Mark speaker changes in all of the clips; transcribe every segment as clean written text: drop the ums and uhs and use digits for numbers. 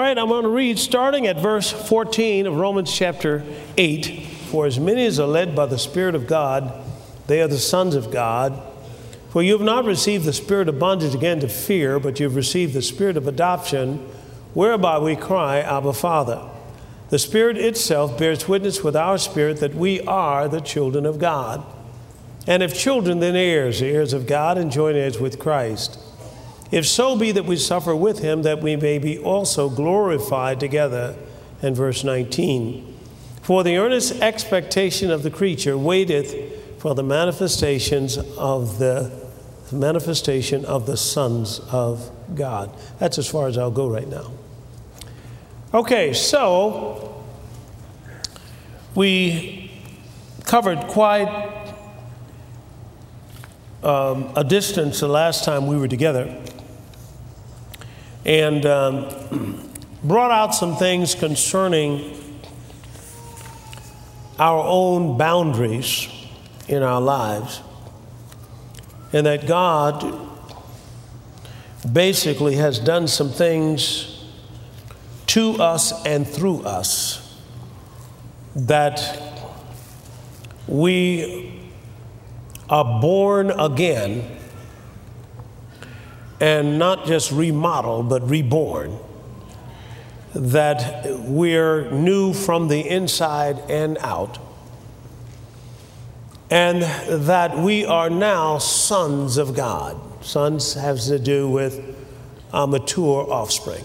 Speaker 1: right, I'm going to read starting at verse 14 of Romans chapter 8. For as many as are led by the Spirit of God, they are the sons of God. For you have not received the spirit of bondage again to fear, but you have received the spirit of adoption, whereby we cry, Abba, Father. The Spirit itself bears witness with our spirit that we are the children of God. And if children, then heirs, heirs of God, and joint heirs with Christ. If so be that we suffer with him, that we may be also glorified together. And verse 19. For the earnest expectation of the creature waiteth for the manifestation of the sons of God. That's as far as I'll go right now. Okay, so we covered quite a distance the last time we were together, and brought out some things concerning our own boundaries in our lives, and that God basically has done some things to us and through us that we are born again, and not just remodeled, but reborn, that we're new from the inside and out, and that we are now sons of God. Sons has to do with a mature offspring.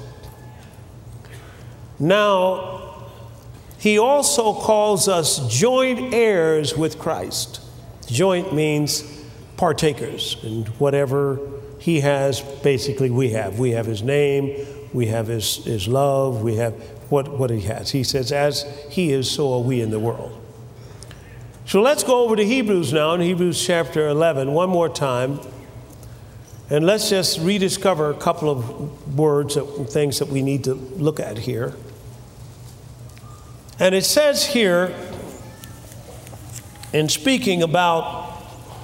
Speaker 1: Now, he also calls us joint heirs with Christ. Joint means partakers, and whatever he has, basically we have. We have his name, we have his love, we have what he has. He says, as he is, so are we in the world. So let's go over to Hebrews now, in Hebrews chapter 11, one more time. And let's just rediscover a couple of words, things that we need to look at here. And it says here, in speaking about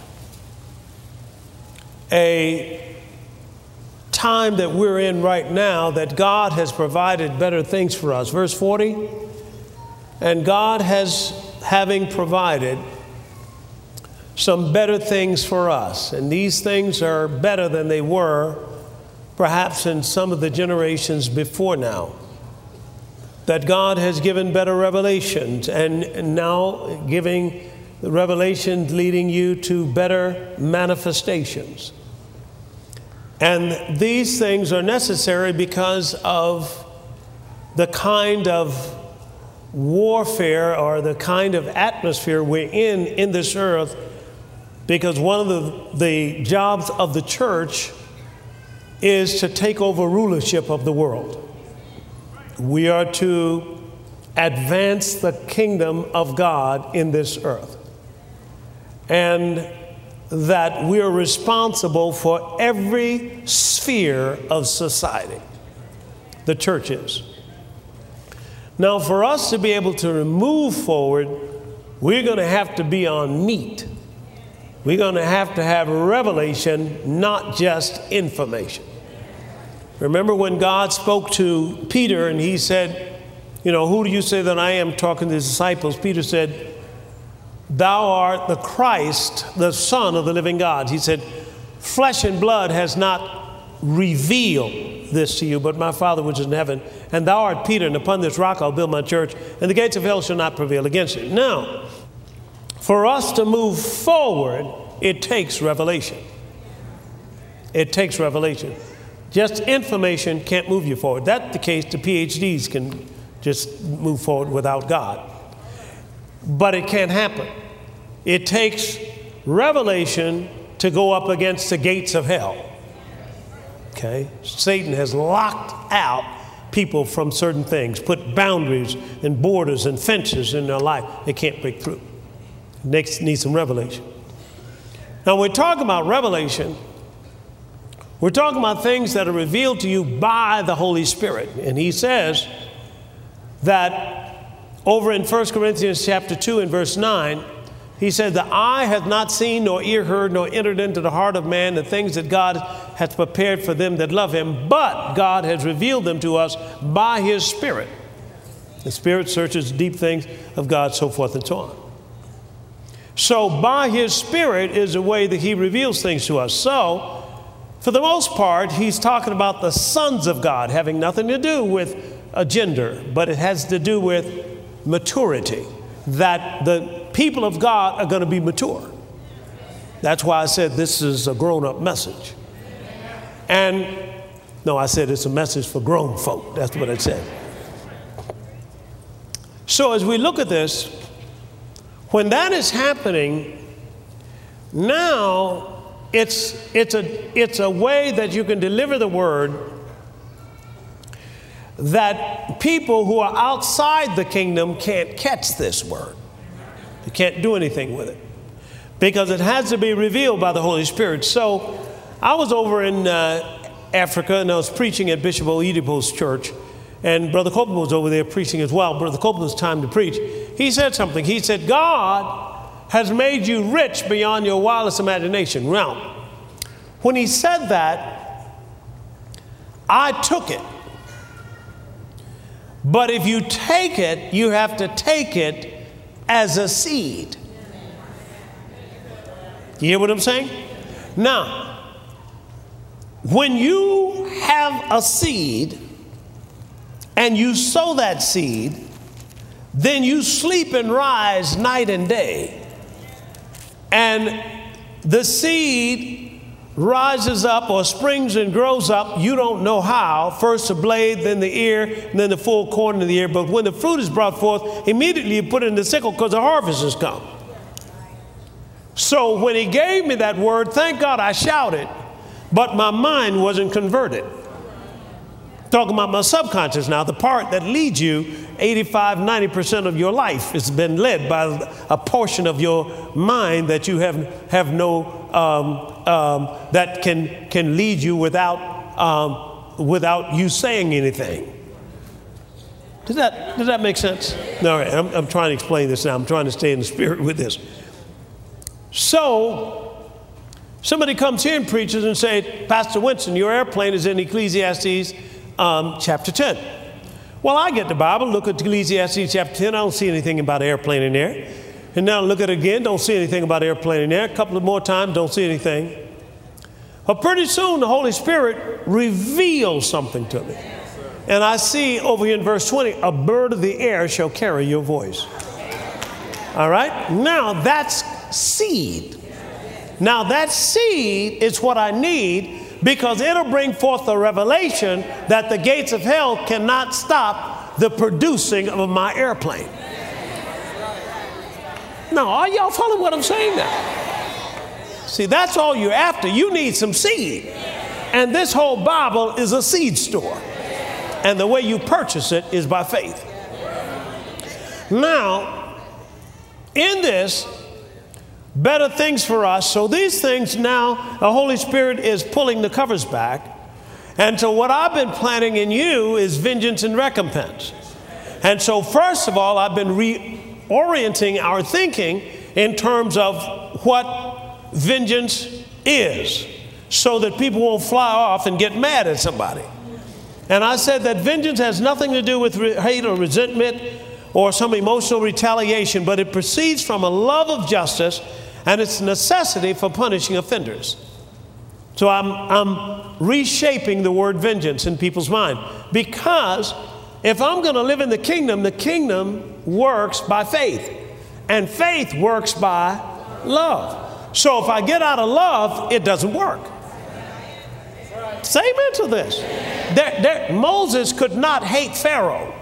Speaker 1: a time that we're in right now, that God has provided better things for us. Verse 40, and God having provided some better things for us. And these things are better than they were perhaps in some of the generations before now. That God has given better revelations, and now giving the revelations leading you to better manifestations. And these things are necessary because of the kind of warfare or the kind of atmosphere we're in this earth, because one of the jobs of the church is to take over rulership of the world. We are to advance the kingdom of God in this earth, and that we are responsible for every sphere of society. The church is. Now, for us to be able to move forward, we're going to have to be on meat. We're going to have revelation, not just information. Remember when God spoke to Peter and he said, who do you say that I am? Talking to his disciples. Peter said, thou art the Christ, the Son of the living God. He said, flesh and blood has not revealed this to you, but my Father which is in heaven. And thou art Peter, and upon this rock I'll build my church, and the gates of hell shall not prevail against it. Now, for us to move forward, it takes revelation. It takes revelation. Just information can't move you forward. That's the case. The PhDs can just move forward without God. But it can't happen. It takes revelation to go up against the gates of hell. Okay? Satan has locked out people from certain things, put boundaries and borders and fences in their life. They can't break through. Next, need some revelation. Now, when we talk about revelation, we're talking about things that are revealed to you by the Holy Spirit. And he says that over in 1 Corinthians chapter 2 and verse 9, He said, the eye hath not seen, nor ear heard, nor entered into the heart of man the things that God hath prepared for them that love him, but God has revealed them to us by his Spirit. The Spirit searches deep things of God, so forth and so on. So by his Spirit is the way that he reveals things to us. So for the most part, he's talking about the sons of God, having nothing to do with a gender, but it has to do with maturity, that the people of God are going to be mature. That's why I said this is a grown-up message. And no, I said it's a message for grown folk. That's what I said. So as we look at this, when that is happening, now it's a way that you can deliver the word that people who are outside the kingdom can't catch this word. You can't do anything with it because it has to be revealed by the Holy Spirit. So I was over in Africa, and I was preaching at Bishop Oedipo's church, and Brother Copeland was over there preaching as well. Brother Copeland's time to preach. He said something. He said, God has made you rich beyond your wildest imagination. Now, when he said that, I took it. But if you take it, you have to take it as a seed. You hear what I'm saying? Now, when you have a seed and you sow that seed, then you sleep and rise night and day. And the seed rises up or springs and grows up, you don't know how. First the blade, then the ear, and then the full corn in the ear. But when the fruit is brought forth, immediately you put it in the sickle because the harvest has come. So when he gave me that word, thank God I shouted, but my mind wasn't converted. Talking about my subconscious now, the part that leads you 85-90% of your life has been led by a portion of your mind that you have no that can lead you without you saying anything. Does that make sense? All right, I'm trying to explain this now. I'm trying to stay in the spirit with this. So somebody comes here and preaches and say, Pastor Winston, your airplane is in Ecclesiastes chapter 10. Well, I get the Bible, look at Ecclesiastes chapter 10. I don't see anything about airplane in there. And now look at it again, don't see anything about airplane in there. A couple of more times, don't see anything. But pretty soon the Holy Spirit reveals something to me. And I see over here in verse 20, a bird of the air shall carry your voice. All right? Now that's seed. Now that seed is what I need, because it'll bring forth the revelation that the gates of hell cannot stop the producing of my airplane. Now, are y'all following what I'm saying now? See, that's all you're after. You need some seed. And this whole Bible is a seed store. And the way you purchase it is by faith. Now, in this, better things for us. So these things now, the Holy Spirit is pulling the covers back. And so what I've been planting in you is vengeance and recompense. And so first of all, I've been reorienting our thinking in terms of what vengeance is, so that people won't fly off and get mad at somebody. And I said that vengeance has nothing to do with hate or resentment or some emotional retaliation, but it proceeds from a love of justice and its necessity for punishing offenders. So I'm reshaping the word vengeance in people's mind, because if I'm going to live in the kingdom works by faith, and faith works by love. So if I get out of love, it doesn't work. Say amen to this. Moses could not hate Pharaoh.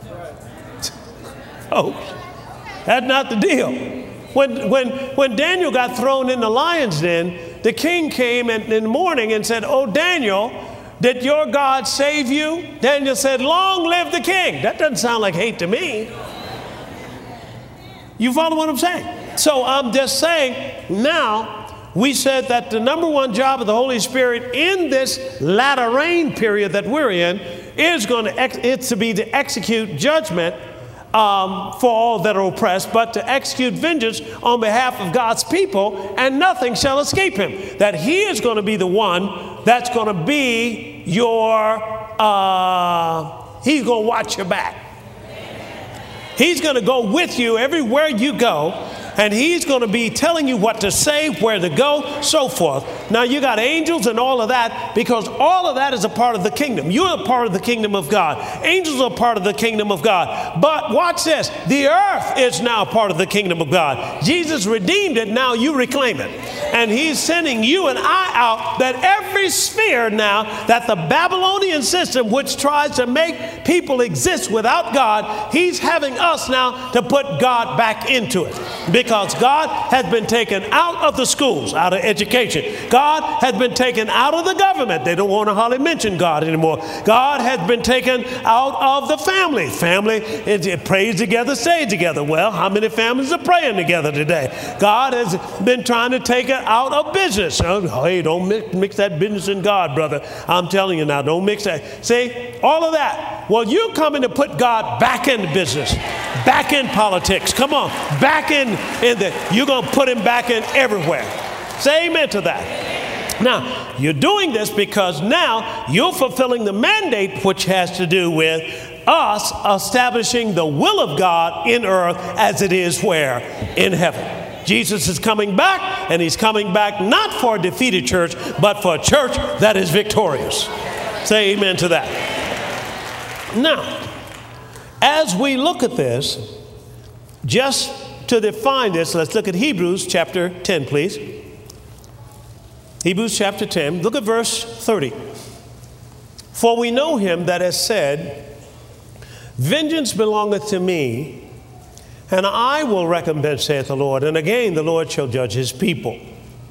Speaker 1: Oh, that's not the deal. When Daniel got thrown in the lion's den, the king came in the morning and said, "Oh, Daniel, did your God save you?" Daniel said, "Long live the king." That doesn't sound like hate to me. You follow what I'm saying? So I'm just saying, now we said that the number one job of the Holy Spirit in this latter rain period that we're in is to execute judgment for all that are oppressed, but to execute vengeance on behalf of God's people, and nothing shall escape him. That he is going to be the one that's going to be your, he's going to watch your back. He's going to go with you everywhere you go. And he's going to be telling you what to say, where to go, so forth. Now, you got angels and all of that, because all of that is a part of the kingdom. You're a part of the kingdom of God. Angels are part of the kingdom of God. But watch this. The earth is now part of the kingdom of God. Jesus redeemed it. Now you reclaim it. And he's sending you and I out, that every sphere now, that the Babylonian system, which tries to make people exist without God, he's having us now to put God back into it. Because God has been taken out of the schools, out of education. God has been taken out of the government. They don't want to hardly mention God anymore. God has been taken out of the family. Family, it prays together, stays together. Well, how many families are praying together today? God has been trying to take it out of business. Oh, hey, don't mix that business and God, brother. I'm telling you now, don't mix that. See, all of that. Well, you're coming to put God back in business, back in politics. Come on, back in you're going to put him back in everywhere. Say amen to that. Now, you're doing this because now you're fulfilling the mandate, which has to do with us establishing the will of God in earth as it is where? In heaven. Jesus is coming back, and he's coming back not for a defeated church, but for a church that is victorious. Say amen to that. Now, as we look at this, just to define this, let's look at Hebrews chapter 10, please. Hebrews chapter 10, look at verse 30. For we know him that has said, vengeance belongeth to me, and I will recompense, saith the Lord. And again, the Lord shall judge his people.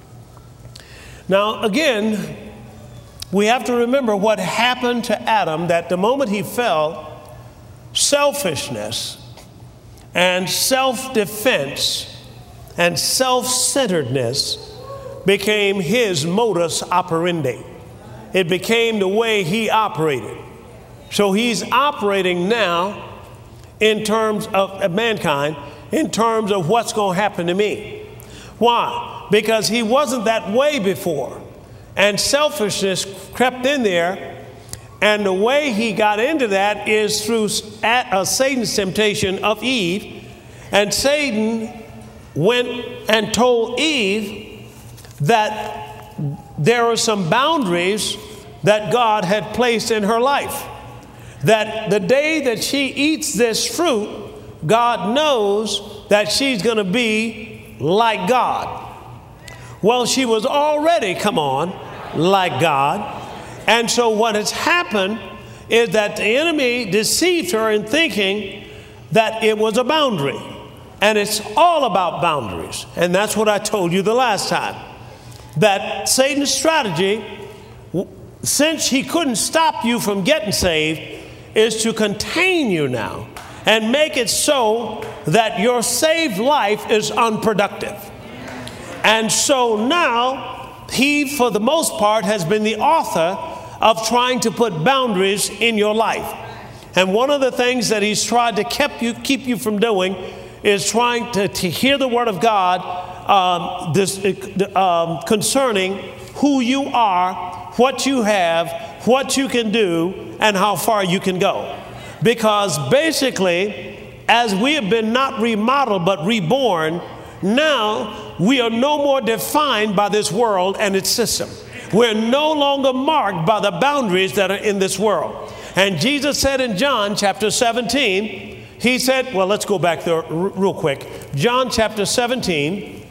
Speaker 1: Now, again, we have to remember what happened to Adam, that the moment he fell, selfishness and self-defense and self-centeredness became his modus operandi. It became the way he operated. So he's operating now in terms of mankind, in terms of what's going to happen to me. Why? Because he wasn't that way before. And selfishness crept in there. And the way he got into that is through Satan's temptation of Eve. And Satan went and told Eve that there are some boundaries that God had placed in her life. That the day that she eats this fruit, God knows that she's going to be like God. Well, she was already, come on, like God. And so what has happened is that the enemy deceived her in thinking that it was a boundary. And it's all about boundaries. And that's what I told you the last time. That Satan's strategy, since he couldn't stop you from getting saved, is to contain you now and make it so that your saved life is unproductive. And so now he, for the most part, has been the author of trying to put boundaries in your life. And one of the things that he's tried to keep you from doing is trying to hear the word of God concerning who you are, what you have, what you can do, and how far you can go. Because basically, as we have been not remodeled but reborn, now we are no more defined by this world and its system. We're no longer marked by the boundaries that are in this world. And Jesus said in John chapter 17, he said, well, let's go back there real quick. John chapter 17.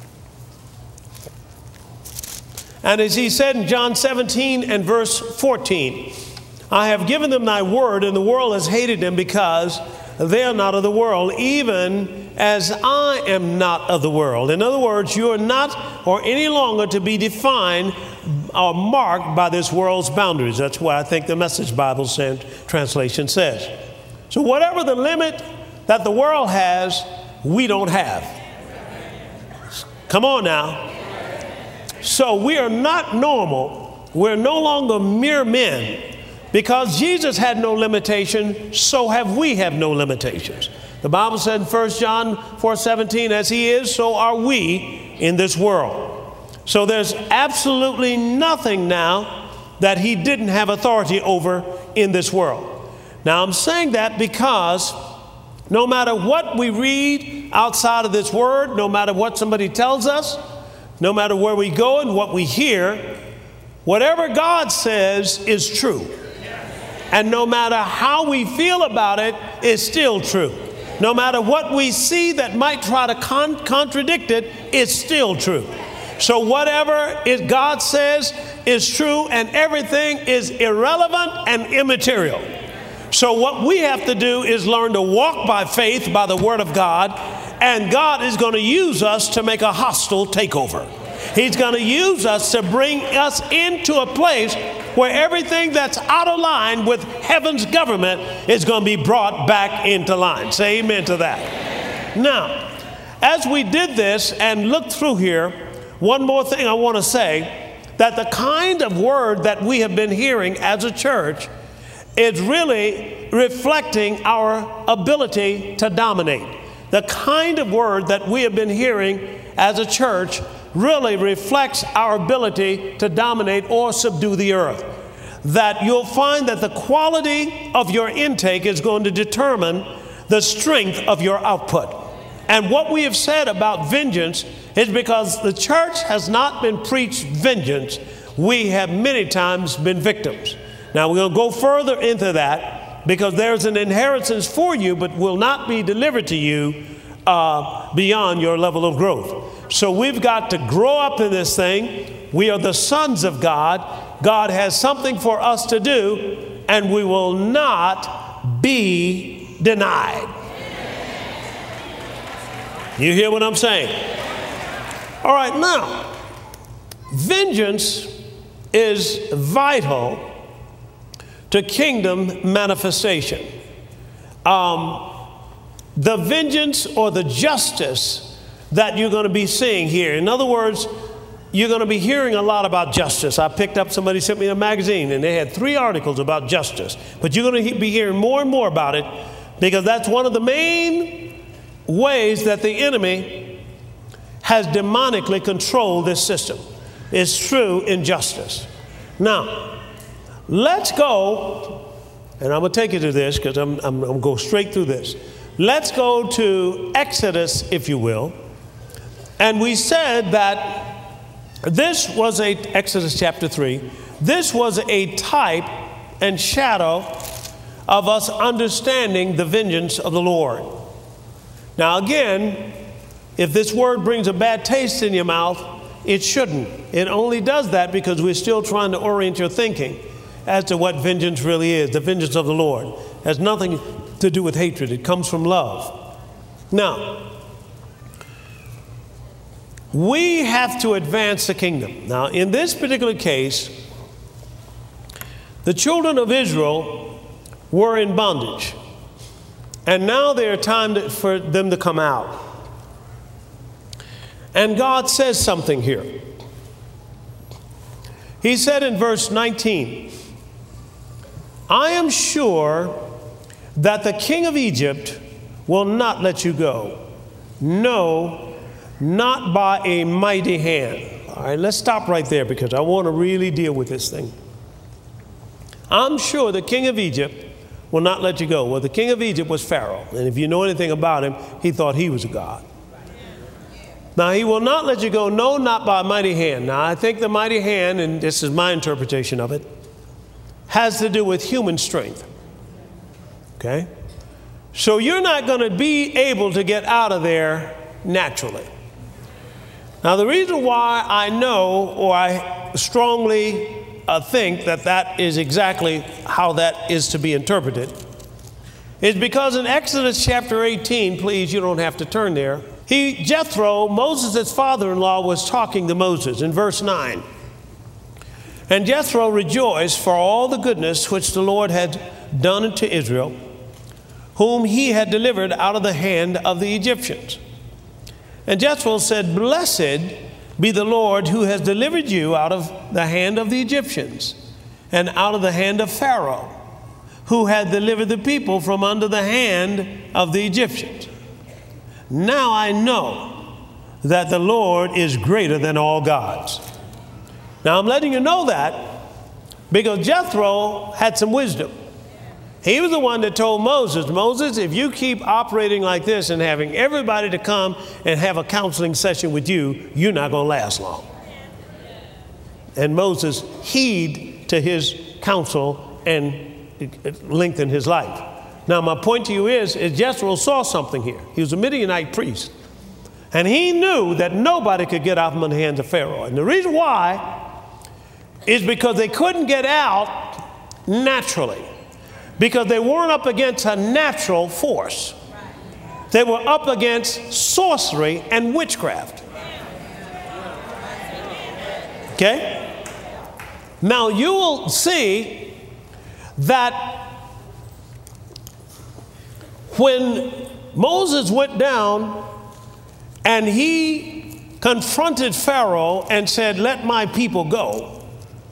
Speaker 1: And as he said in John 17 and verse 14, I have given them thy word, and the world has hated them because they are not of the world, even as I am not of the world. In other words, you are not or any longer to be defined or marked by this world's boundaries. That's why I think the Message Bible translation says. So whatever the limit that the world has, we don't have. Come on now. So we are not normal. We're no longer mere men. Because Jesus had no limitation, so have we have no limitations. The Bible said in 1 John 4:17, as he is, so are we in this world. So there's absolutely nothing now that he didn't have authority over in this world. Now I'm saying that because no matter what we read outside of this word, no matter what somebody tells us, no matter where we go and what we hear, whatever God says is true. And no matter how we feel about it, it's still true. No matter what we see that might try to contradict it, it's still true. So whatever God says is true, and everything is irrelevant and immaterial. So what we have to do is learn to walk by faith, by the Word of God, and God is going to use us to make a hostile takeover. He's going to use us to bring us into a place where everything that's out of line with heaven's government is going to be brought back into line. Say amen to that. Now, as we did this and looked through here, one more thing I want to say, that the kind of word that we have been hearing as a church is really reflecting our ability to dominate. The kind of word that we have been hearing as a church really reflects our ability to dominate or subdue the earth. That you'll find that the quality of your intake is going to determine the strength of your output. And what we have said about vengeance is because the church has not been preached vengeance, we have many times been victims. Now we're going to go further into that because there's an inheritance for you, but will not be delivered to you beyond your level of growth. So we've got to grow up in this thing. We are the sons of God. God has something for us to do, and we will not be denied. You hear what I'm saying? All right, now, vengeance is vital to kingdom manifestation. The vengeance or the justice that you're going to be seeing here. In other words, you're going to be hearing a lot about justice. I picked up, somebody sent me a magazine and they had 3 articles about justice. But you're going to be hearing more and more about it because that's one of the main ways that the enemy has demonically controlled this system. It's true injustice. Now, let's go, and I'm going to take you to this because I'm going to go straight through this. Let's go to Exodus, if you will. And we said that this was Exodus chapter 3, this was a type and shadow of us understanding the vengeance of the Lord. Now again, if this word brings a bad taste in your mouth, it shouldn't. It only does that because we're still trying to orient your thinking as to what vengeance really is. The vengeance of the Lord has nothing to do with hatred. It comes from love. Now, we have to advance the kingdom. Now, in this particular case, the children of Israel were in bondage. And now there are time for them to come out. And God says something here. He said in verse 19, I am sure that the king of Egypt will not let you go. No, not by a mighty hand. All right, let's stop right there because I want to really deal with this thing. I'm sure the king of Egypt will not let you go. Well, the king of Egypt was Pharaoh. And if you know anything about him, he thought he was a god. Now, he will not let you go, no, not by a mighty hand. Now, I think the mighty hand, and this is my interpretation of it, has to do with human strength. Okay? So you're not going to be able to get out of there naturally. Now, the reason why I know, or I strongly think that that is exactly how that is to be interpreted, is because in Exodus chapter 18, please, you don't have to turn there, Jethro, Moses' father-in-law, was talking to Moses in verse 9. And Jethro rejoiced for all the goodness which the Lord had done unto Israel, whom he had delivered out of the hand of the Egyptians. And Jethro said, Blessed be the Lord who has delivered you out of the hand of the Egyptians and out of the hand of Pharaoh. who had delivered the people from under the hand of the Egyptians. Now I know that the Lord is greater than all gods. Now I'm letting you know that because Jethro had some wisdom. He was the one that told Moses, Moses, if you keep operating like this and having everybody to come and have a counseling session with you, you're not going to last long. And Moses heeded to his counsel and lengthened his life. Now, my point to you is Jethro saw something here. He was a Midianite priest. And he knew that nobody could get out from the hands of Pharaoh. And the reason why is because they couldn't get out naturally. Because they weren't up against a natural force. They were up against sorcery and witchcraft. Okay? Now you will see that when Moses went down and he confronted Pharaoh and said, let my people go,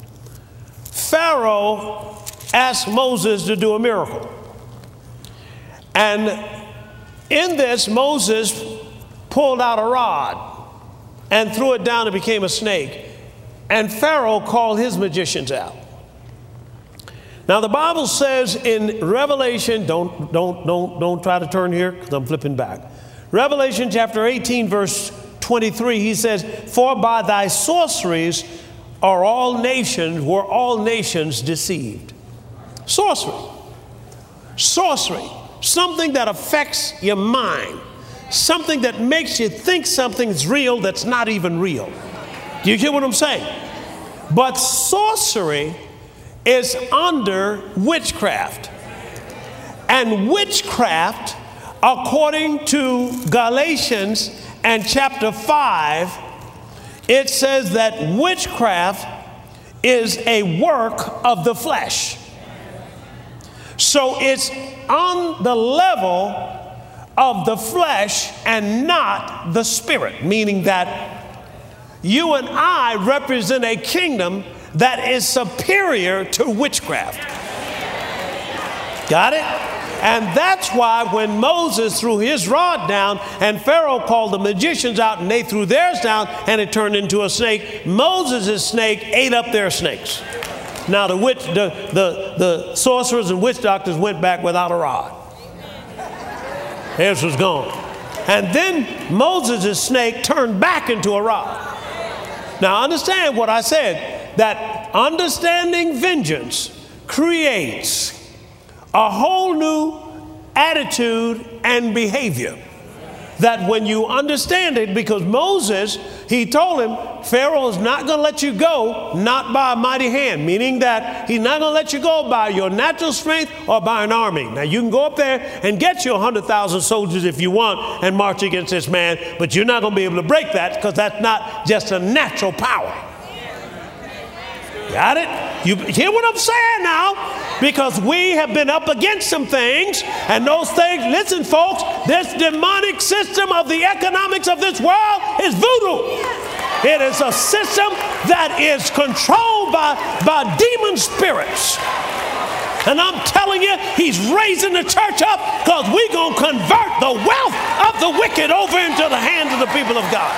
Speaker 1: Pharaoh asked Moses to do a miracle. And in this, Moses pulled out a rod and threw it down and became a snake. And Pharaoh called his magicians out. Now the Bible says in Revelation, don't try to turn here because I'm flipping back. Revelation chapter 18 verse 23, he says, for by thy sorceries were all nations deceived. Sorcery, something that affects your mind, something that makes you think something's real that's not even real. Do you hear what I'm saying? But sorcery is under witchcraft. And witchcraft, according to Galatians and chapter 5, it says that witchcraft is a work of the flesh. So it's on the level of the flesh and not the spirit, meaning that you and I represent a kingdom that is superior to witchcraft. Got it? And that's why when Moses threw his rod down and Pharaoh called the magicians out and they threw theirs down and it turned into a snake, Moses' snake ate up their snakes. Now the sorcerers and witch doctors went back without a rod. Theirs was gone. And then Moses' snake turned back into a rod. Now understand what I said, that understanding vengeance creates a whole new attitude and behavior. That when you understand it, because Moses, he told him, Pharaoh is not going to let you go, not by a mighty hand, meaning that he's not going to let you go by your natural strength or by an army. Now you can go up there and get you 100,000 soldiers if you want and march against this man, but you're not going to be able to break that because that's not just a natural power. Got it? You hear what I'm saying now? Because we have been up against some things, and those things, listen folks, this demonic system of the economics of this world is voodoo. It is a system that is controlled by demon spirits. And I'm telling you, he's raising the church up because we're going to convert the wealth of the wicked over into the hands of the people of God.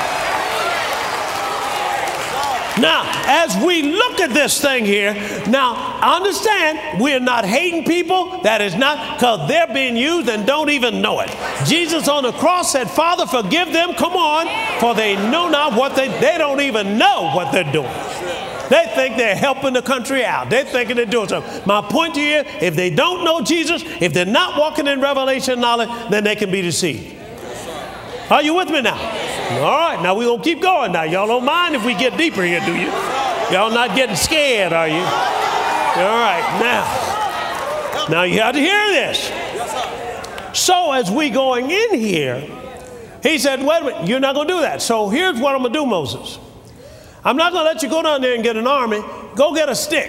Speaker 1: Now, as we look at this thing here, now understand we're not hating people. That is not because they're being used and don't even know it. Jesus on the cross said, Father, forgive them. Come on, for they know not what they don't even know what they're doing. They think they're helping the country out. They're thinking they're doing something. My point to you, if they don't know Jesus, if they're not walking in revelation knowledge, then they can be deceived. Are you with me now? All right, now we're going to keep going now. Y'all don't mind if we get deeper here, do you? Y'all not getting scared, are you? All right, now you have to hear this. So as we going in here, he said, wait a minute, you're not going to do that. So here's what I'm going to do, Moses. I'm not going to let you go down there and get an army. Go get a stick.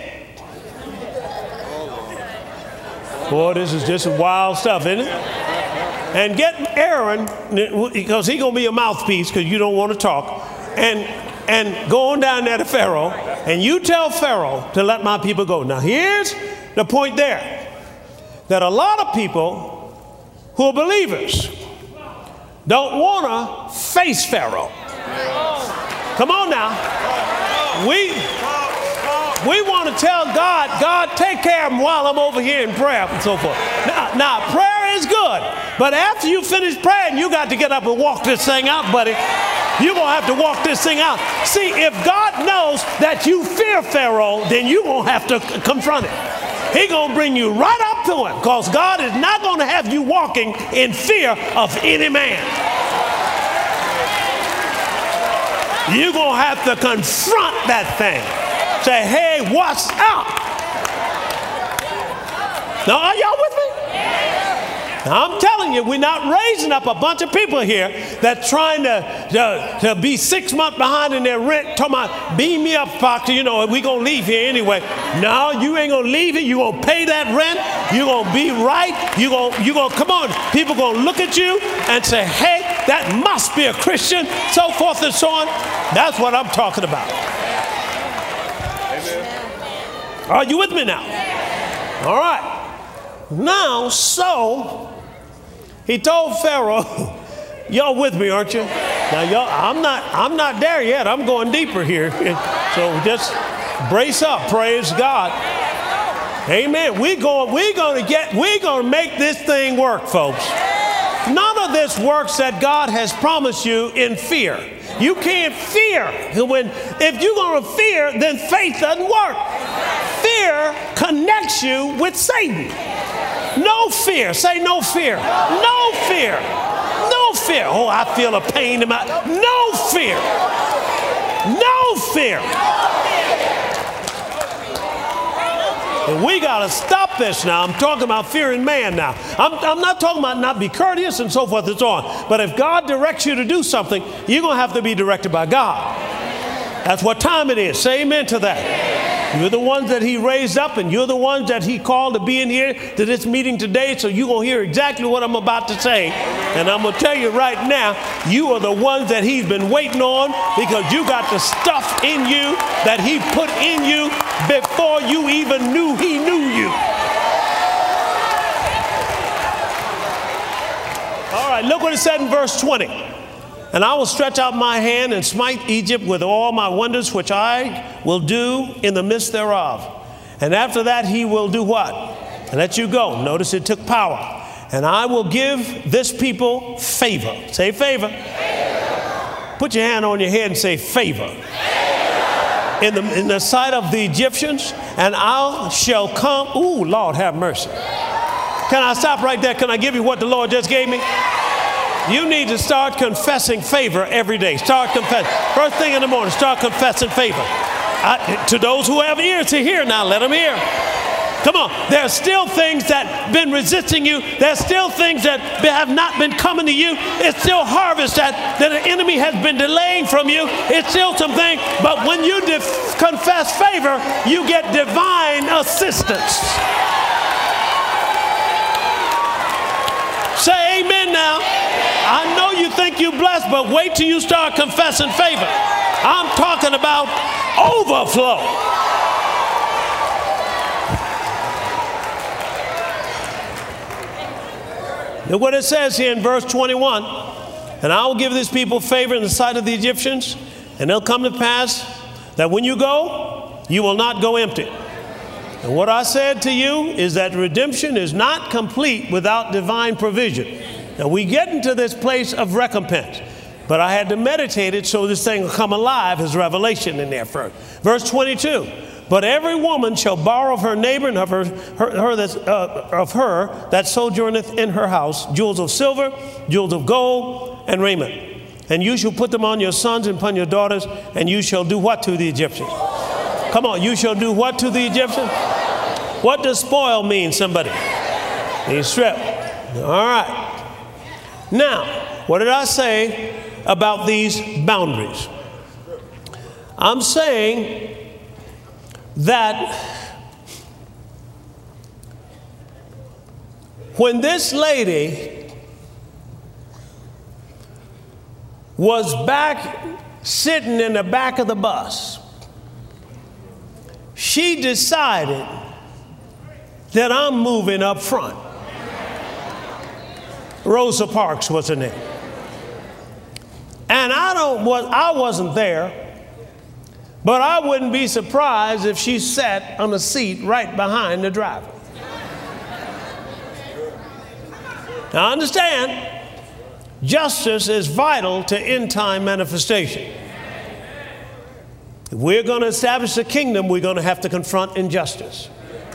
Speaker 1: Boy, this is just wild stuff, isn't it? And get Aaron, because he's going to be a mouthpiece because you don't want to talk, and go on down there to Pharaoh, and you tell Pharaoh to let my people go. Now, here's the point there. that a lot of people who are believers don't want to face Pharaoh. Come on now. We want to tell God, God, take care of him while I'm over here in prayer and so forth. Now, prayer is good, but after you finish praying, you got to get up and walk this thing out, buddy. You're going to have to walk this thing out. See, if God knows that you fear Pharaoh, then you're going to have to confront him. He's going to bring you right up to him, because God is not going to have you walking in fear of any man. You're going to have to confront that thing. Say, hey, what's up? Now, are y'all with me? Now, I'm telling you, we're not raising up a bunch of people here that's trying to be 6 months behind in their rent, talking about, beam me up, Proctor, you know, we're going to leave here anyway. No, you ain't going to leave it. You're going to pay that rent. You're going to be right. You're going to, come on, people going to look at you and say, hey, that must be a Christian, so forth and so on. That's what I'm talking about. Are you with me now? All right. Now, so he told Pharaoh, y'all with me, aren't you? Now, y'all, I'm not there yet. I'm going deeper here. So just brace up. Praise God. Amen. We're going to make this thing work, folks. None of this works that God has promised you in fear. You can't fear. If you're going to fear, then faith doesn't work. Fear connects you with Satan. No fear. Say no fear. No fear. No fear. Oh, I feel a pain in my... No fear. No fear. And we got to stop this now. I'm talking about fearing man now. I'm not talking about not be courteous and so forth and so on. But if God directs you to do something, you're going to have to be directed by God. That's what time it is. Say amen to that. You're the ones that he raised up, and you're the ones that he called to be in here to this meeting today. So you're going to hear exactly what I'm about to say. And I'm going to tell you right now, you are the ones that he's been waiting on, because you got the stuff in you that he put in you before you even knew he knew you. All right, look what it said in verse 20. And I will stretch out my hand and smite Egypt with all my wonders, which I will do in the midst thereof. And after that he will do what? Let you go. Notice it took power. And I will give this people favor. Say favor. Favor. Put your hand on your head and say favor. Favor. In the sight of the Egyptians, and I shall come. Ooh, Lord have mercy. Can I stop right there? Can I give you what the Lord just gave me? You need to start confessing favor every day. Start confessing. First thing in the morning, start confessing favor. To those who have ears to hear now, let them hear. Come on. There are still things that have been resisting you. There's still things that have not been coming to you. It's still harvest that the enemy has been delaying from you. It's still something. But when you confess favor, you get divine assistance. Say amen now. I know you think you're blessed, but wait till you start confessing favor. I'm talking about overflow. Look what it says here in verse 21. And I will give this people favor in the sight of the Egyptians, and it'll come to pass that when you go, you will not go empty. And what I said to you is that redemption is not complete without divine provision. Now we get into this place of recompense, but I had to meditate it so this thing will come alive as revelation in there first. Verse 22, but every woman shall borrow of her neighbor and of her that sojourneth in her house jewels of silver, jewels of gold, and raiment. And you shall put them on your sons and upon your daughters, and you shall do what to the Egyptians? Come on, you shall do what to the Egyptians? What does spoil mean, somebody? He's stripped. All right. Now, what did I say about these boundaries? I'm saying that when this lady was back sitting in the back of the bus, she decided that I'm moving up front. Rosa Parks was her name. And I wasn't there, but I wouldn't be surprised if she sat on a seat right behind the driver. Now understand, justice is vital to end-time manifestation. If we're going to establish the kingdom, we're going to have to confront injustice.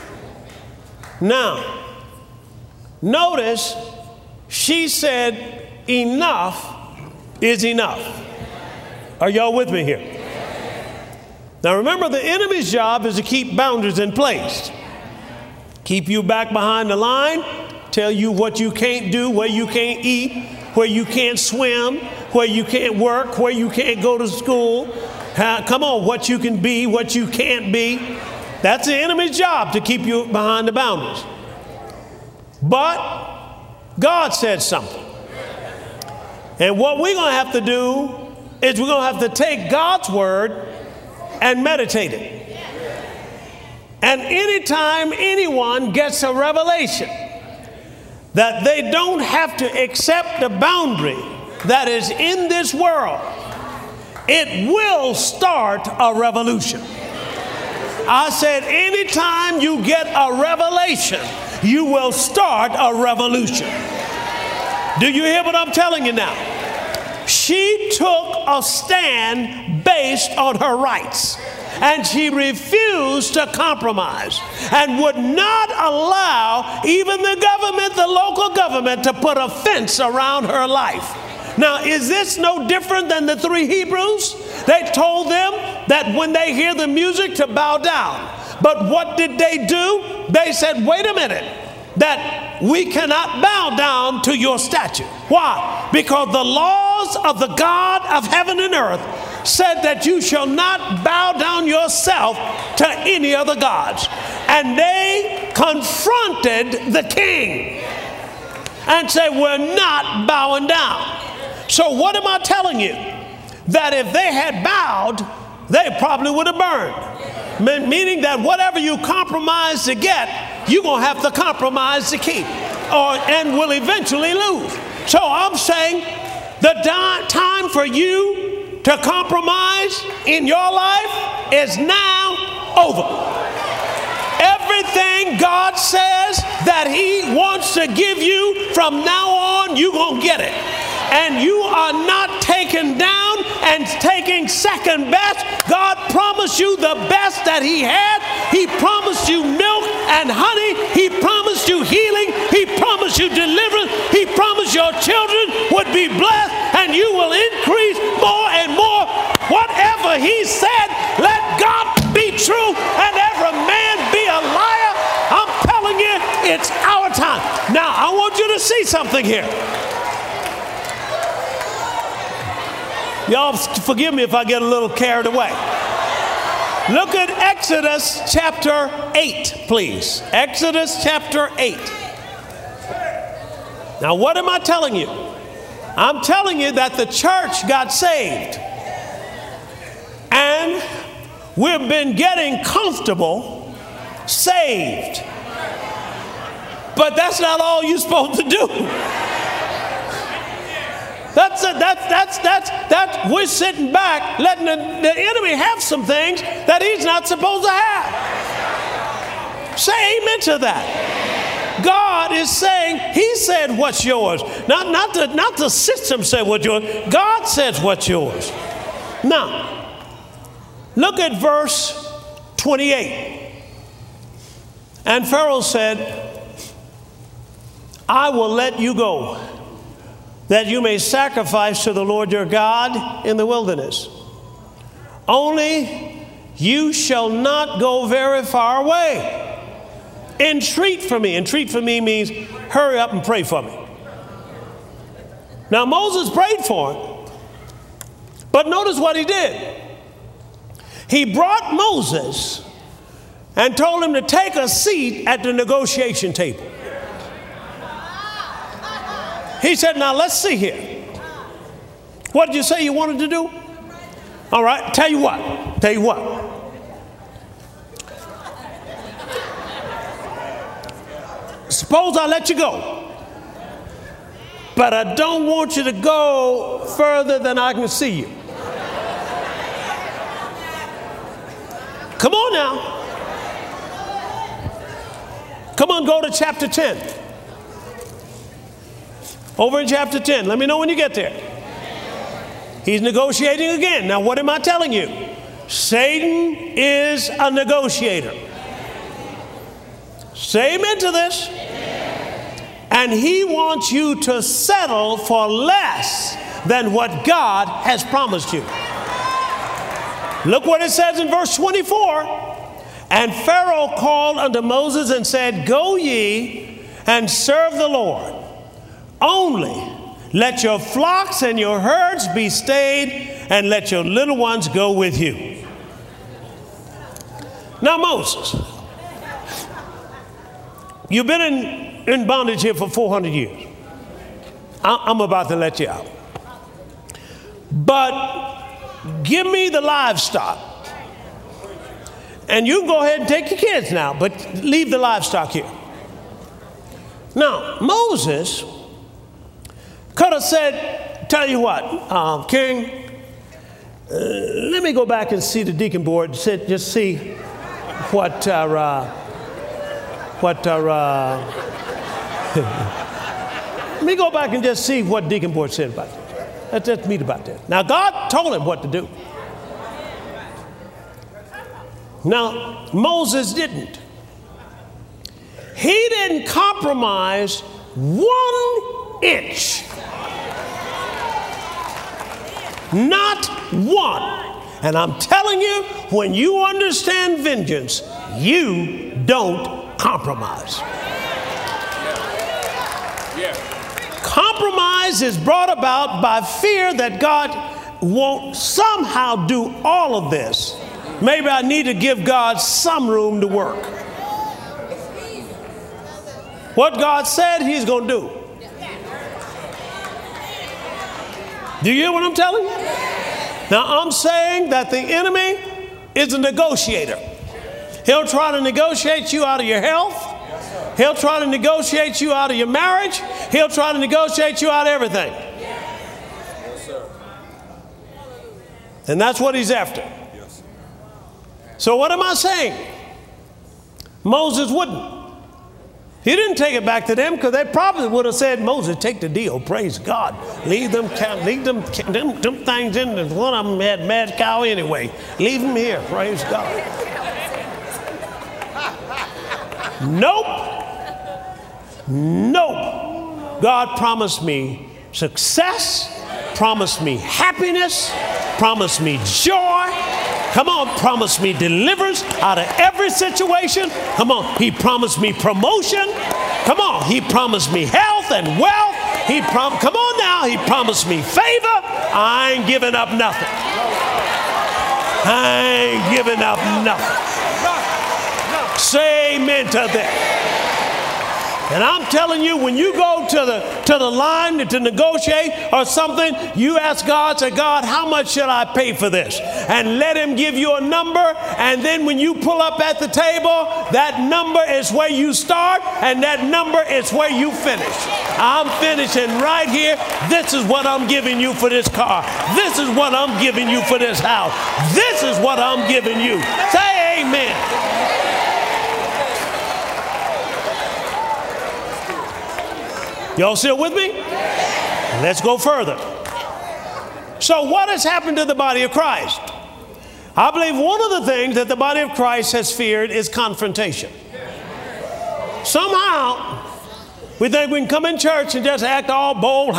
Speaker 1: Now, notice she said, enough is enough. Are y'all with me here? Now remember, the enemy's job is to keep boundaries in place. Keep you back behind the line, tell you what you can't do, where you can't eat, where you can't swim, where you can't work, where you can't go to school. Come on, what you can be, what you can't be. That's the enemy's job, to keep you behind the boundaries. But God said something. And what we're going to have to do is we're going to have to take God's word and meditate it. And anytime anyone gets a revelation that they don't have to accept the boundary that is in this world, it will start a revolution. I said, anytime you get a revelation, you will start a revolution. Do you hear what I'm telling you now? She took a stand based on her rights, and she refused to compromise and would not allow even the government, the local government, to put a fence around her life. Now, is this no different than the three Hebrews? They told them that when they hear the music to bow down. But what did they do? They said, wait a minute, that we cannot bow down to your statue. Why? Because the laws of the God of heaven and earth said that you shall not bow down yourself to any other gods. And they confronted the king and said, we're not bowing down. So what am I telling you? That if they had bowed, they probably would have burned. Meaning that whatever you compromise to get, you're going to have to compromise to keep, and will eventually lose. So I'm saying the time for you to compromise in your life is now over. Everything God says that He wants to give you from now on, you're going to get it. And you are not taken down and taking second best. God promised you the best that He had. He promised you milk and honey. He promised you healing. He promised you deliverance. He promised your children would be blessed and you will increase more and more. Whatever He said, let God be true and every man be a liar. I'm telling you, it's our time. Now, I want you to see something here. Y'all forgive me if I get a little carried away. Look at Exodus chapter 8, please. Exodus chapter 8. Now, what am I telling you? I'm telling you that the church got saved. And we've been getting comfortable saved. But that's not all you're supposed to do. We're sitting back letting the enemy have some things that he's not supposed to have. Say amen to that. God is saying, He said what's yours. Not the system said what's yours. God says what's yours. Now, look at verse 28. And Pharaoh said, I will let you go, that you may sacrifice to the Lord your God in the wilderness. Only you shall not go very far away. Entreat for me. Entreat for me means hurry up and pray for me. Now Moses prayed for him, but notice what he did. He brought Moses and told him to take a seat at the negotiation table. He said, now let's see here. What did you say you wanted to do? All right, tell you what. Suppose I let you go. but I don't want you to go further than I can see you. Come on now. Come on, go to chapter 10. Over in chapter 10. Let me know when you get there. He's negotiating again. Now, what am I telling you? Satan is a negotiator. Say amen to this. And he wants you to settle for less than what God has promised you. Look what it says in verse 24. And Pharaoh called unto Moses and said, Go ye and serve the Lord. Only let your flocks and your herds be stayed, and let your little ones go with you. Now, Moses, you've been in bondage here for 400 years. I'm about to let you out. But give me the livestock. And you can go ahead and take your kids now, but leave the livestock here. Now, Moses could have said, tell you what, King, let me go back and see the deacon board, just see what let me go back and just see what deacon board said about it. Let's just meet about that. Now, God told him what to do. Now, Moses didn't. He didn't compromise 1 inch. Not one. And I'm telling you, when you understand vengeance, you don't compromise. Compromise is brought about by fear that God won't somehow do all of this. Maybe I need to give God some room to work. What God said he's going to do. Do you hear what I'm telling you? Now, I'm saying that the enemy is a negotiator. He'll try to negotiate you out of your health. He'll try to negotiate you out of your marriage. He'll try to negotiate you out of everything. And that's what he's after. So what am I saying? Moses wouldn't. He didn't take it back to them because they probably would have said, Moses, take the deal. Praise God. Leave them things in there. One of them had mad cow anyway. Leave them here. Praise God. Nope. Nope. God promised me success, promised me happiness, promised me joy. Come on, promised me deliverance out of every situation. Come on, he promised me promotion. Come on, he promised me health and wealth. Come on now, he promised me favor. I ain't giving up nothing. I ain't giving up nothing. Say amen to that. And I'm telling you, when you go to the line to negotiate or something, you ask God, say, God, how much should I pay for this? And let him give you a number. And then when you pull up at the table, that number is where you start and that number is where you finish. I'm finishing right here. This is what I'm giving you for this car. This is what I'm giving you for this house. This is what I'm giving you. Say amen. Y'all still with me? Let's go further. So what has happened to the body of Christ? I believe one of the things that the body of Christ has feared is confrontation. Somehow, we think we can come in church and just act all bold,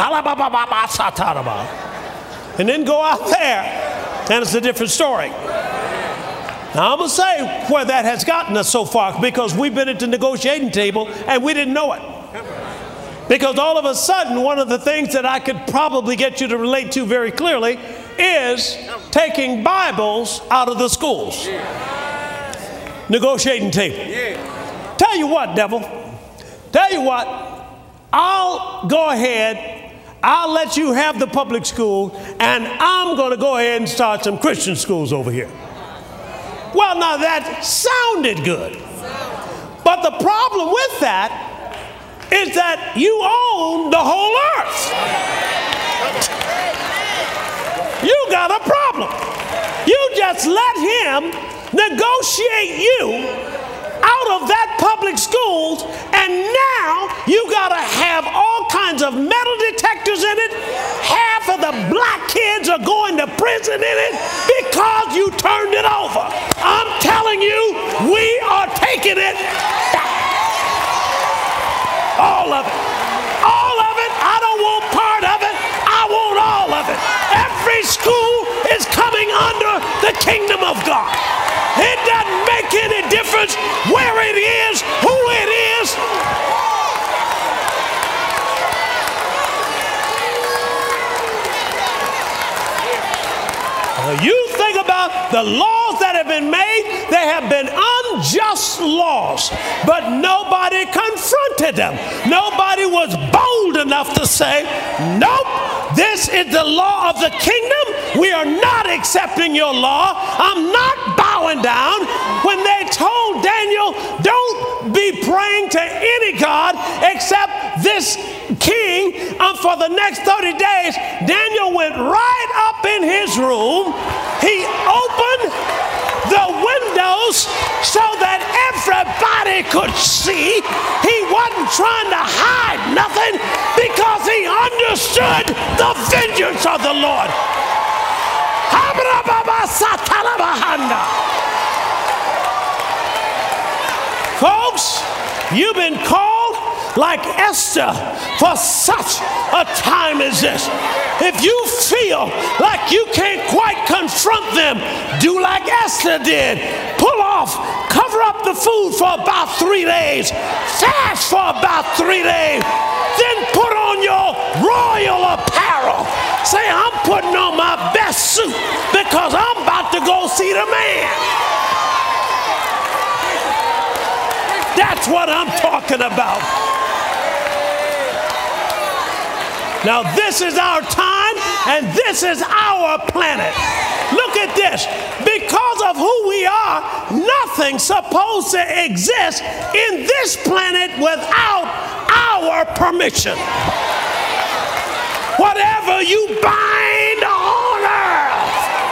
Speaker 1: and then go out there, and it's a different story. Now, I'm going to say where that has gotten us so far, because we've been at the negotiating table and we didn't know it. Because all of a sudden, one of the things that I could probably get you to relate to very clearly is taking Bibles out of the schools. Negotiating table. Tell you what, devil. Tell you what. I'll go ahead. I'll let you have the public school, and I'm going to go ahead and start some Christian schools over here. Well, now that sounded good. But the problem with that is that you own the whole earth. got a problem. You just let him negotiate you out of that public schools, and now you got to have all kinds of metal detectors in it. Half of the black kids are going to prison in it because you turned it over. I'm telling you, we are taking it back. All of it. All of it. I don't want part of it. I want all of it. Every school is coming under the kingdom of God. It doesn't make any difference where it is, who it is. You think about the laws that have been made. They have been unjust laws, but nobody confronted them. Nobody was bold enough to say, nope, this is the law of the kingdom. We are not accepting your law. I'm not bowing down. When they told Daniel, don't be praying to any God except this king for the next 30 days, Daniel went right up in his room. He opened the windows so that everybody could see. He wasn't trying to hide nothing because he understood the vengeance of the Lord. Folks, you've been called like Esther for such a time as this. If you feel like you can't quite confront them, do like Esther did. Pull off, cover up the food for about 3 days, fast for about 3 days, then put on your royal apparel. Say, I'm putting on my best suit because I'm about to go see the man. That's what I'm talking about. Now, this is our time, and this is our planet. Look at this. Because of who we are, nothing's supposed to exist in this planet without our permission. Whatever you bind on earth.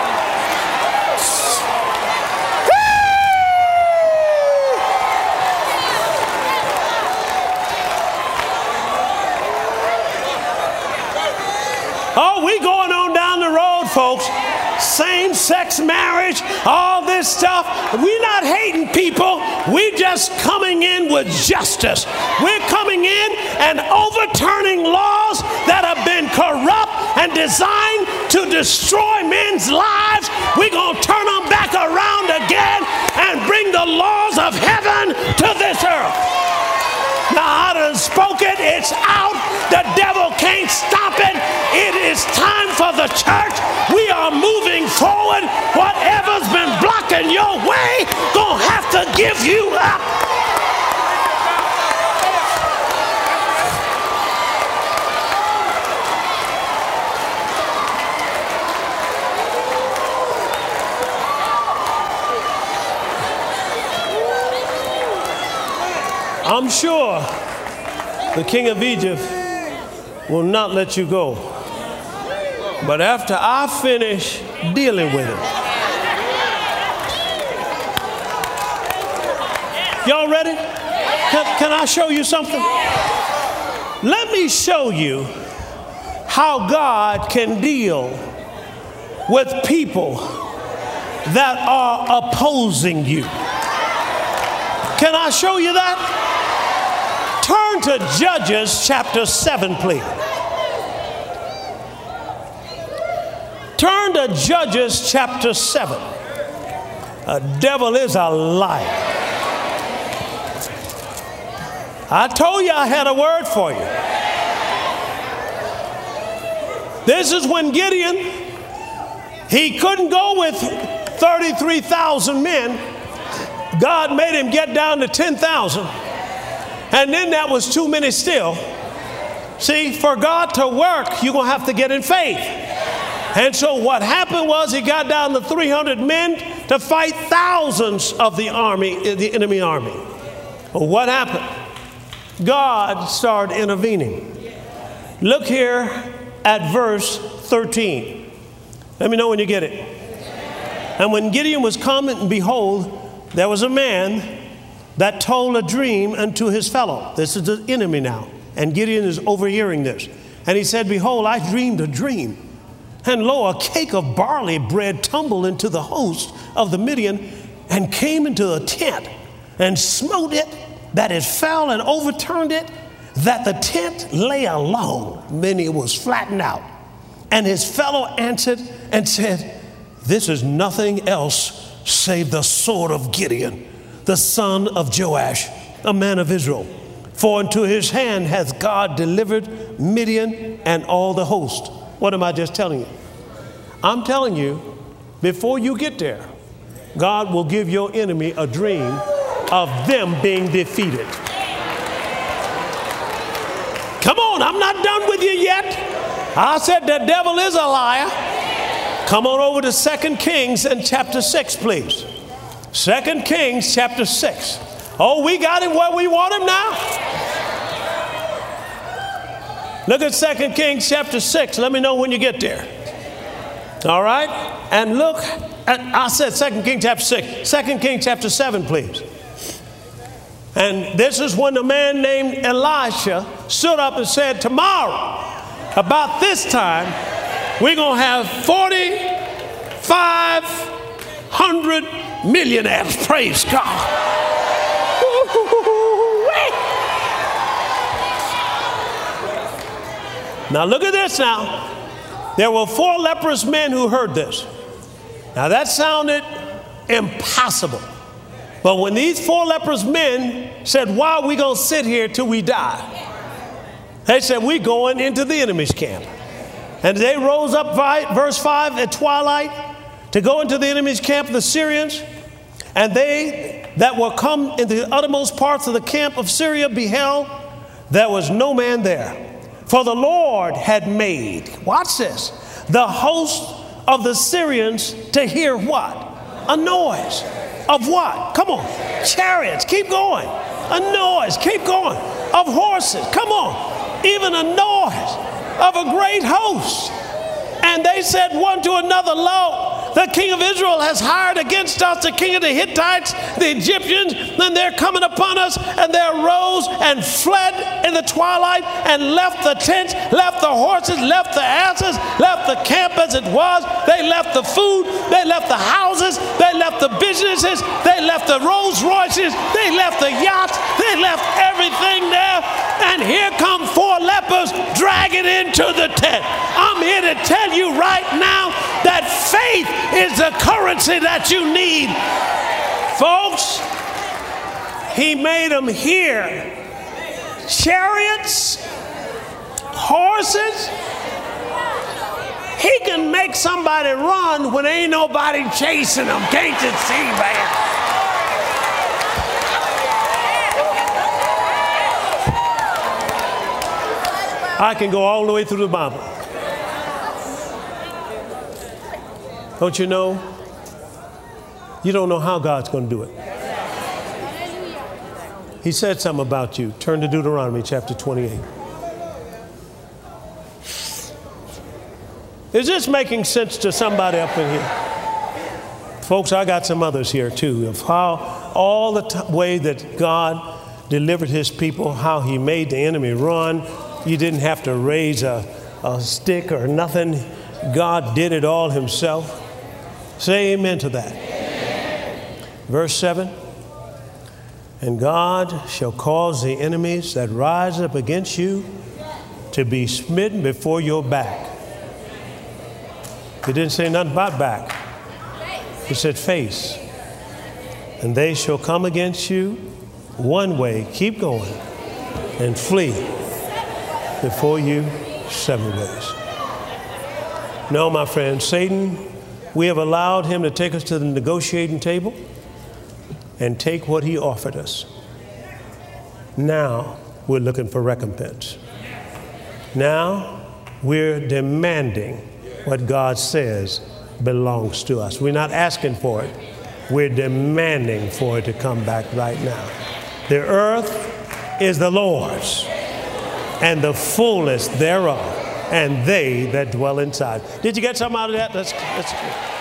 Speaker 1: Oh, we going on down the road, folks. Same-sex marriage, all this stuff. We're not hating people. We're just coming in with justice. We're coming in and overturning laws that have been corrupt and designed to destroy men's lives. We're going to turn them back around again and bring the laws of heaven to this earth. Now, I done spoke it. It's out. The devil can't stop it. It is time for the church. We are moving forward. Whatever's been blocking your way, gonna have to give you up. I'm sure the king of Egypt will not let you go. But after I finish dealing with him. Y'all ready? Can I show you something? Let me show you how God can deal with people that are opposing you. Can I show you that? Turn to Judges chapter 7, please. Turn to Judges chapter 7. The devil is a liar. I told you I had a word for you. This is when Gideon, he couldn't go with 33,000 men. God made him get down to 10,000. And then that was too many still. See, for God to work, you're going to have to get in faith. And so what happened was he got down to 300 men to fight thousands of the army, the enemy army. Well, what happened? God started intervening. Look here at verse 13. Let me know when you get it. And when Gideon was come, and behold, there was a man that told a dream unto his fellow. This is the enemy now. And Gideon is overhearing this. And he said, behold, I dreamed a dream. And lo, a cake of barley bread tumbled into the host of the Midian and came into the tent and smote it, that it fell, and overturned it, that the tent lay alone, meaning it was flattened out. And his fellow answered and said, this is nothing else save the sword of Gideon, the son of Joash, a man of Israel. For into his hand hath God delivered Midian and all the host. What am I just telling you? I'm telling you, before you get there, God will give your enemy a dream of them being defeated. Come on, I'm not done with you yet. I said the devil is a liar. Come on over to 2 Kings and chapter 6, please. 2 Kings chapter 6. Oh, we got him where we want him now. Look at 2 Kings chapter 6. Let me know when you get there. All right? And look at, I said 2 Kings chapter 6. 2 Kings chapter 7, please. And this is when a man named Elisha stood up and said, tomorrow, about this time, we're going to have 4,500 millionaires. Praise God. Now look at this now. There were 4 leprous men who heard this. Now that sounded impossible. But when these 4 leprous men said, why are we going to sit here till we die? They said, we're going into the enemy's camp. And they rose up, verse 5, at twilight to go into the enemy's camp, the Syrians. And they that were come in the uttermost parts of the camp of Syria beheld there was no man there. For the Lord had made, watch this, the host of the Syrians to hear what? A noise. Of what? Come on. Chariots. Keep going. A noise. Keep going. Of horses. Come on. Even a noise of a great host. And they said one to another, lo, the king of Israel has hired against us the king of the Hittites, the Egyptians, and they're coming upon us. And they arose and fled in the twilight and left the tents, left the horses, left the asses, left the camp as it was. They left the food, they left the houses, they left the businesses, they left the Rolls Royces, they left the yachts, they left everything there. And here come 4 lepers dragging into the tent. I'm here to tell you right now that faith is the currency that you need. Folks, he made them hear chariots, horses. He can make somebody run when ain't nobody chasing them. Can't you see, man? I can go all the way through the Bible. Don't you know? You don't know how God's going to do it. He said something about you. Turn to Deuteronomy chapter 28. Is this making sense to somebody up in here? Folks, I got some others here too, of how all the way that God delivered his people, how he made the enemy run. You didn't have to raise a stick or nothing. God did it all himself. Say amen to that. Amen. Verse 7. And God shall cause the enemies that rise up against you to be smitten before your back. He didn't say nothing about back. He said face. And they shall come against you one way, keep going, and flee before you 7 ways. No, my friend, Satan, we have allowed him to take us to the negotiating table and take what he offered us. Now we're looking for recompense. Now we're demanding what God says belongs to us. We're not asking for it. We're demanding for it to come back right now. The earth is the Lord's and the fullness thereof, and they that dwell inside. Did you get something out of that? That's